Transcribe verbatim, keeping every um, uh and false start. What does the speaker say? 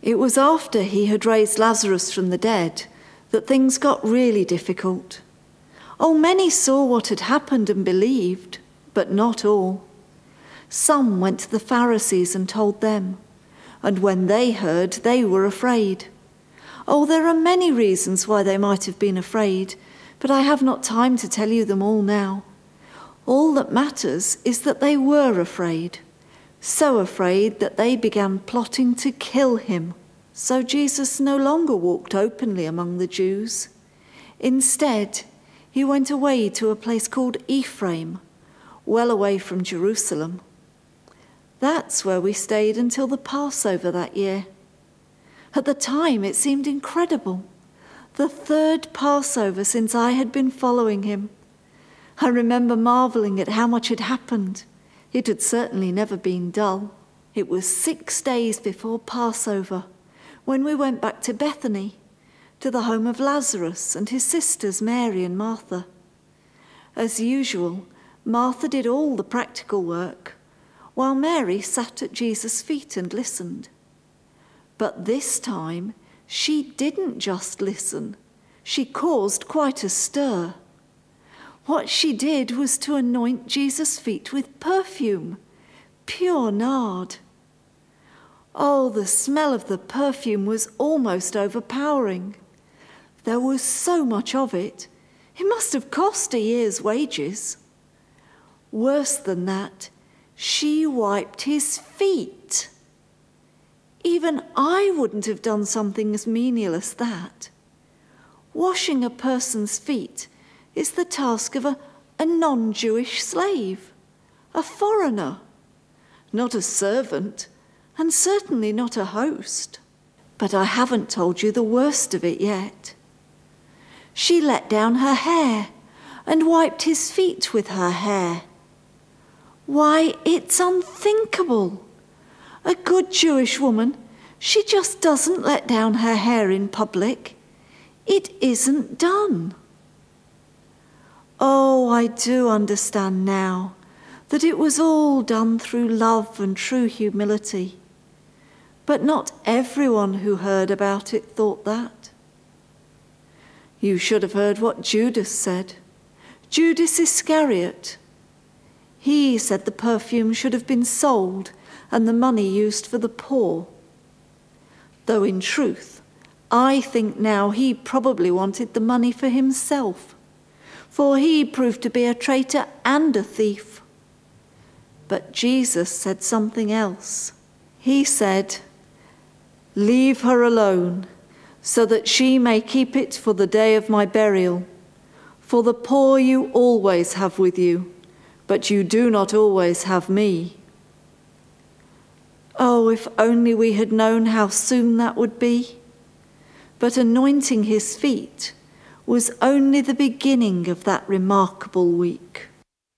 It was after he had raised Lazarus from the dead that things got really difficult. Oh, many saw what had happened and believed, but not all. Some went to the Pharisees and told them, and when they heard, they were afraid. Oh, there are many reasons why they might have been afraid, but I have not time to tell you them all now. All that matters is that they were afraid, so afraid that they began plotting to kill him. So Jesus no longer walked openly among the Jews. Instead, he went away to a place called Ephraim, well away from Jerusalem. That's where we stayed until the Passover that year. At the time, it seemed incredible. The third Passover since I had been following him. I remember marveling at how much had happened. It had certainly never been dull. It was six days before Passover when we went back to Bethany, to the home of Lazarus and his sisters Mary and Martha. As usual, Martha did all the practical work, while Mary sat at Jesus' feet and listened. But this time, she didn't just listen. She caused quite a stir. What she did was to anoint Jesus' feet with perfume, pure nard. Oh, the smell of the perfume was almost overpowering. There was so much of it, it must have cost a year's wages. Worse than that, she wiped his feet. Even I wouldn't have done something as menial as that. Washing a person's feet is the task of a, a non-Jewish slave, a foreigner, not a servant, and certainly not a host. But I haven't told you the worst of it yet. She let down her hair and wiped his feet with her hair. Why, it's unthinkable. A good Jewish woman, she just doesn't let down her hair in public. It isn't done. Oh, I do understand now that it was all done through love and true humility. But not everyone who heard about it thought that. You should have heard what Judas said. Judas Iscariot. He said the perfume should have been sold and the money used for the poor. Though in truth, I think now he probably wanted the money for himself, for he proved to be a traitor and a thief. But Jesus said something else. He said, "Leave her alone, so that she may keep it for the day of my burial. For the poor you always have with you, but you do not always have me." Oh, if only we had known how soon that would be. But anointing his feet was only the beginning of that remarkable week.